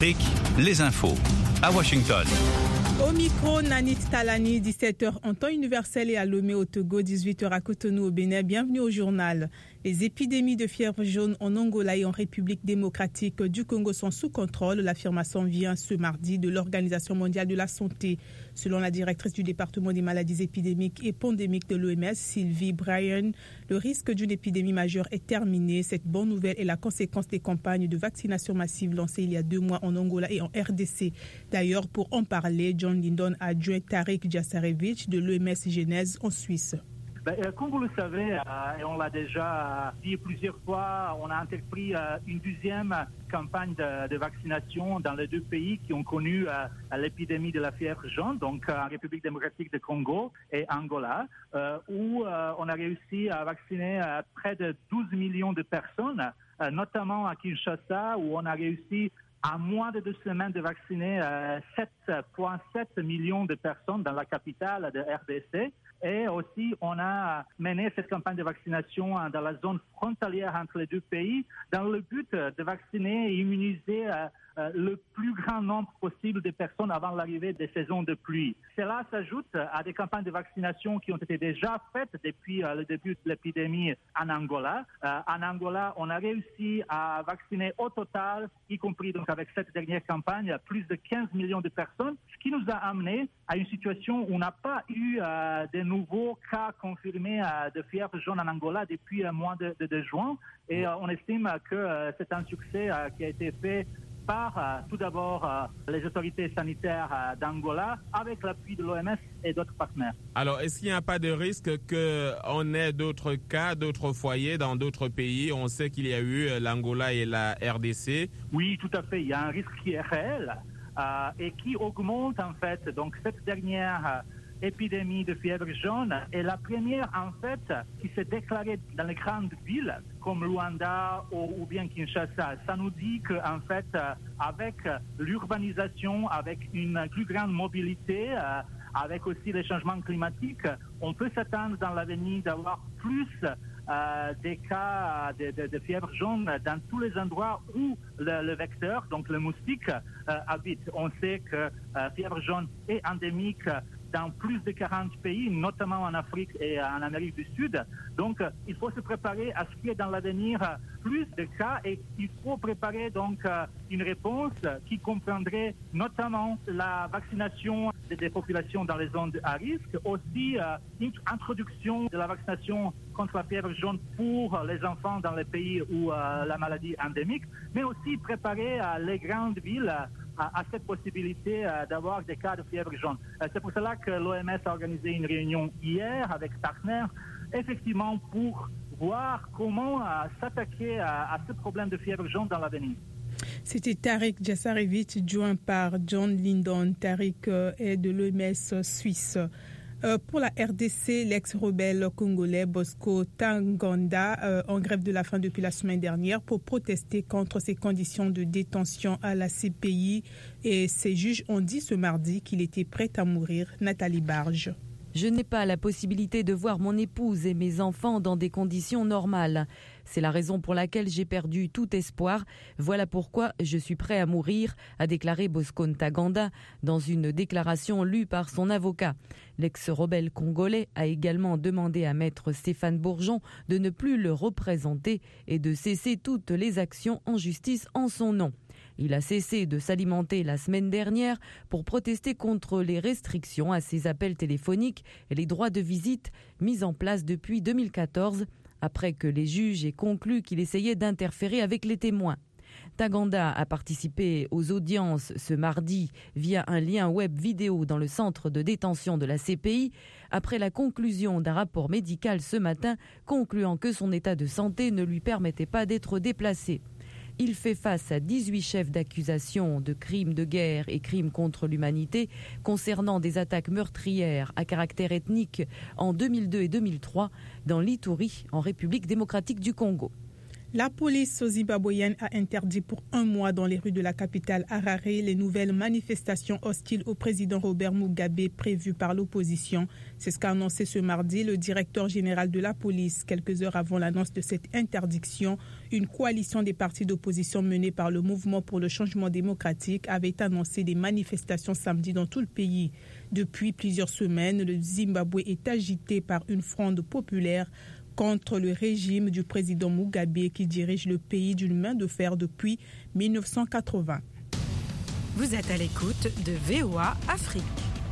Les infos à Washington. Au micro, Nanit Talani, 17h en temps universel et à Lomé au Togo, 18h à Cotonou au Bénin. Bienvenue au journal. Les épidémies de fièvre jaune en Angola et en République démocratique du Congo sont sous contrôle. L'affirmation vient ce mardi de l'Organisation mondiale de la santé. Selon la directrice du département des maladies épidémiques et pandémiques de l'OMS, Sylvie Bryan, le risque d'une épidémie majeure est terminé. Cette bonne nouvelle est la conséquence des campagnes de vaccination massive lancées il y a 2 mois en Angola et en RDC. D'ailleurs, pour en parler, John Lindon adjoint Tariq Djassarevic de l'OMS Genèse en Suisse. Comme vous le savez, et on l'a déjà dit plusieurs fois, on a entrepris une deuxième campagne de vaccination dans les 2 pays qui ont connu l'épidémie de la fièvre jaune, donc en République démocratique du Congo et Angola, où on a réussi à vacciner près de 12 millions de personnes, notamment à Kinshasa, où on a réussi à moins de 2 semaines de vacciner 7,7 millions de personnes dans la capitale de RDC. Et aussi, on a mené cette campagne de vaccination dans la zone frontalière entre les 2 pays dans le but de vacciner et immuniser le plus grand nombre possible de personnes avant l'arrivée des saisons de pluie. Cela s'ajoute à des campagnes de vaccination qui ont été déjà faites depuis le début de l'épidémie en Angola. En Angola, on a réussi à vacciner au total, y compris donc avec cette dernière campagne, plus de 15 millions de personnes, ce qui nous a amené à une situation où on n'a pas eu de nouveaux cas confirmés de fièvre jaune en Angola depuis le mois de juin. Et on estime que c'est un succès qui a été fait par tout d'abord les autorités sanitaires d'Angola avec l'appui de l'OMS et d'autres partenaires. Alors, est-ce qu'il n'y a pas de risque qu'on ait d'autres cas, d'autres foyers dans d'autres pays? On sait qu'il y a eu l'Angola et la RDC. Oui, tout à fait. Il y a un risque qui est réel et qui augmente en fait. Donc, cette dernière épidémie de fièvre jaune est la première en fait qui s'est déclarée dans les grandes villes comme Luanda ou bien Kinshasa. Ça nous dit qu'en fait, avec l'urbanisation, avec une plus grande mobilité, avec aussi les changements climatiques, on peut s'attendre dans l'avenir d'avoir plus des cas de fièvre jaune dans tous les endroits où le vecteur, donc le moustique, habite. On sait que fièvre jaune est endémique dans plus de 40 pays, notamment en Afrique et en Amérique du Sud. Donc, il faut se préparer à ce qu'il y ait dans l'avenir plus de cas et il faut préparer donc une réponse qui comprendrait notamment la vaccination des populations dans les zones à risque, aussi une introduction de la vaccination contre la fièvre jaune pour les enfants dans les pays où la maladie est endémique, mais aussi préparer les grandes villes à cette possibilité d'avoir des cas de fièvre jaune. C'est pour cela que l'OMS a organisé une réunion hier avec partenaires, effectivement pour voir comment s'attaquer à ce problème de fièvre jaune dans l'avenir. C'était Tariq Djassarevic, joint par John Lindon. Tariq est de l'OMS suisse. Pour la RDC, l'ex-rebelle congolais Bosco Ntaganda en grève de la faim depuis la semaine dernière pour protester contre ses conditions de détention à la CPI. Et ses juges ont dit ce mardi qu'il était prêt à mourir. Nathalie Barge. Je n'ai pas la possibilité de voir mon épouse et mes enfants dans des conditions normales. C'est la raison pour laquelle j'ai perdu tout espoir. Voilà pourquoi je suis prêt à mourir, a déclaré Bosco Ntaganda dans une déclaration lue par son avocat. L'ex-rebelle congolais a également demandé à maître Stéphane Bourgeon de ne plus le représenter et de cesser toutes les actions en justice en son nom. Il a cessé de s'alimenter la semaine dernière pour protester contre les restrictions à ses appels téléphoniques et les droits de visite mis en place depuis 2014, après que les juges aient conclu qu'il essayait d'interférer avec les témoins. Ntaganda a participé aux audiences ce mardi via un lien web vidéo dans le centre de détention de la CPI, après la conclusion d'un rapport médical ce matin concluant que son état de santé ne lui permettait pas d'être déplacé. Il fait face à 18 chefs d'accusation de crimes de guerre et crimes contre l'humanité concernant des attaques meurtrières à caractère ethnique en 2002 et 2003 dans l'Ituri, en République démocratique du Congo. La police zimbabwéenne a interdit pour un mois dans les rues de la capitale Harare les nouvelles manifestations hostiles au président Robert Mugabe prévues par l'opposition. C'est ce qu'a annoncé ce mardi le directeur général de la police. Quelques heures avant l'annonce de cette interdiction, une coalition des partis d'opposition menée par le Mouvement pour le changement démocratique avait annoncé des manifestations samedi dans tout le pays. Depuis plusieurs semaines, le Zimbabwe est agité par une fronde populaire contre le régime du président Mugabe qui dirige le pays d'une main de fer depuis 1980. Vous êtes à l'écoute de VOA Afrique.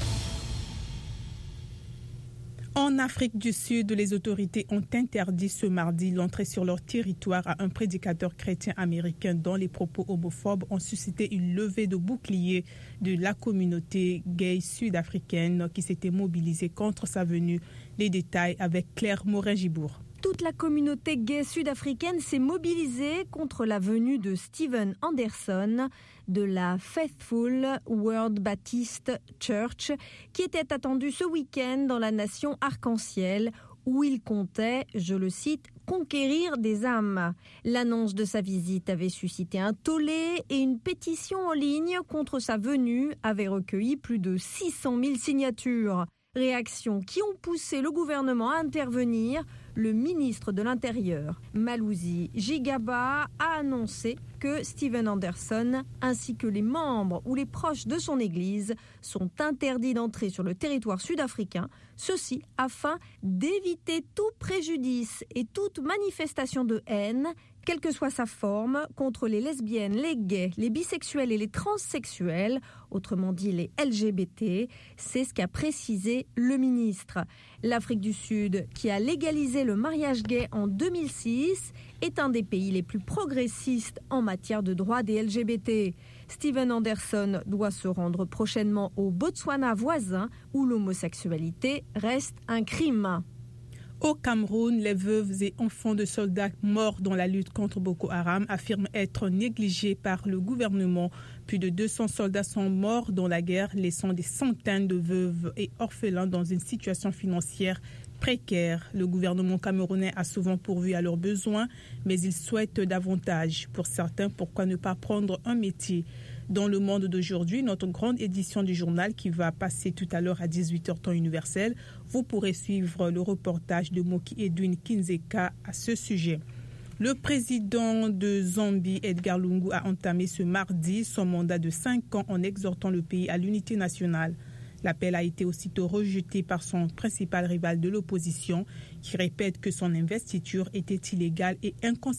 En Afrique du Sud, les autorités ont interdit ce mardi l'entrée sur leur territoire à un prédicateur chrétien américain dont les propos homophobes ont suscité une levée de boucliers de la communauté gay sud-africaine qui s'était mobilisée contre sa venue. Les détails avec Claire Morin-Gibour. Toute la communauté gay sud-africaine s'est mobilisée contre la venue de Steven Anderson de la Faithful World Baptist Church qui était attendu ce week-end dans la nation arc-en-ciel où il comptait, je le cite, conquérir des âmes. L'annonce de sa visite avait suscité un tollé et une pétition en ligne contre sa venue avait recueilli plus de 600 000 signatures. Réactions qui ont poussé le gouvernement à intervenir. Le ministre de l'Intérieur, Malusi Gigaba, a annoncé que Steven Anderson ainsi que les membres ou les proches de son église sont interdits d'entrer sur le territoire sud-africain, ceci afin d'éviter tout préjudice et toute manifestation de haine, quelle que soit sa forme, contre les lesbiennes, les gays, les bisexuels et les transsexuels, autrement dit les LGBT. C'est ce qu'a précisé le ministre. L'Afrique du Sud, qui a légalisé le mariage gay en 2006, est un des pays les plus progressistes en matière de droits des LGBT. Steven Anderson doit se rendre prochainement au Botswana voisin, où l'homosexualité reste un crime. Au Cameroun, les veuves et enfants de soldats morts dans la lutte contre Boko Haram affirment être négligés par le gouvernement. Plus de 200 soldats sont morts dans la guerre, laissant des centaines de veuves et orphelins dans une situation financière précaire. Le gouvernement camerounais a souvent pourvu à leurs besoins, mais il souhaite davantage. Pour certains, pourquoi ne pas prendre un métier ? Dans le monde d'aujourd'hui, notre grande édition du journal qui va passer tout à l'heure à 18h temps universel, vous pourrez suivre le reportage de Moki Edwin Kinzeka à ce sujet. Le président de Zambie, Edgar Lungu, a entamé ce mardi son mandat de 5 ans en exhortant le pays à l'unité nationale. L'appel a été aussitôt rejeté par son principal rival de l'opposition qui répète que son investiture était illégale et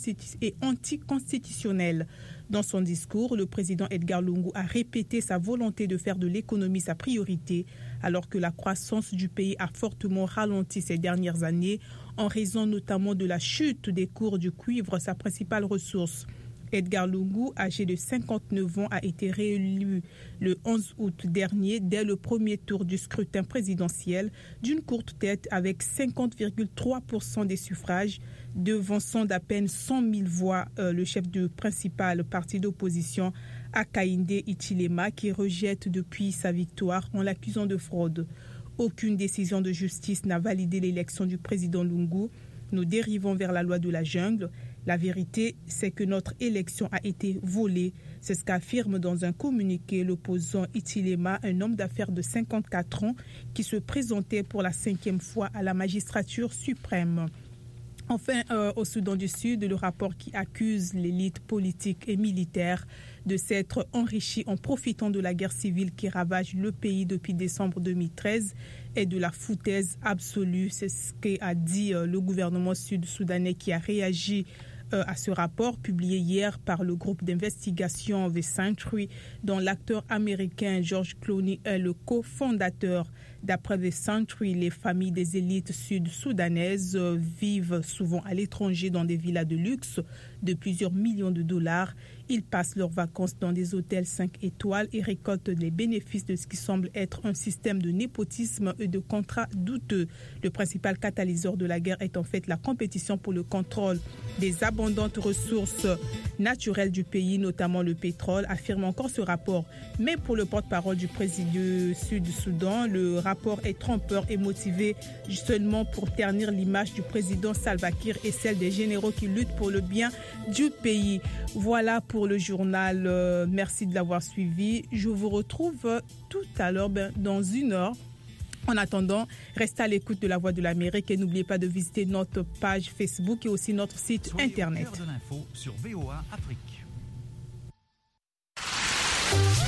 anticonstitutionnelle. Dans son discours, le président Edgar Lungu a répété sa volonté de faire de l'économie sa priorité alors que la croissance du pays a fortement ralenti ces dernières années en raison notamment de la chute des cours du cuivre, sa principale ressource. Edgar Lungu, âgé de 59 ans, a été réélu le 11 août dernier dès le premier tour du scrutin présidentiel d'une courte tête avec 50,3% des suffrages, devançant d'à peine 100 000 voix le chef du principal parti d'opposition, Hakainde Hichilema, qui rejette depuis sa victoire en l'accusant de fraude. Aucune décision de justice n'a validé l'élection du président Lungu. Nous dérivons vers la loi de la jungle. La vérité, c'est que notre élection a été volée. C'est ce qu'affirme dans un communiqué l'opposant Hichilema, un homme d'affaires de 54 ans qui se présentait pour la 5e fois à la magistrature suprême. Enfin, au Soudan du Sud, le rapport qui accuse l'élite politique et militaire de s'être enrichie en profitant de la guerre civile qui ravage le pays depuis décembre 2013 est de la foutaise absolue. C'est ce qu'a dit le gouvernement sud-soudanais qui a réagi à ce rapport publié hier par le groupe d'investigation The Century dont l'acteur américain George Clooney est le cofondateur. D'après The Century, les familles des élites sud-soudanaises vivent souvent à l'étranger dans des villas de luxe de plusieurs millions de dollars. Ils passent leurs vacances dans des hôtels 5 étoiles et récoltent les bénéfices de ce qui semble être un système de népotisme et de contrats douteux. Le principal catalyseur de la guerre est en fait la compétition pour le contrôle des abondantes ressources naturelles du pays, notamment le pétrole, affirme encore ce rapport. Mais pour le porte-parole du président du Sud-Soudan, le rapport est trompeur et motivé seulement pour ternir l'image du président Salva Kiir et celle des généraux qui luttent pour le bien du pays. Voilà pour le journal. Merci de l'avoir suivi. Je vous retrouve tout à l'heure, dans 1 heure. En attendant, restez à l'écoute de La Voix de l'Amérique et n'oubliez pas de visiter notre page Facebook et aussi notre site internet. Soyez au cœur de l'info sur VOA Afrique.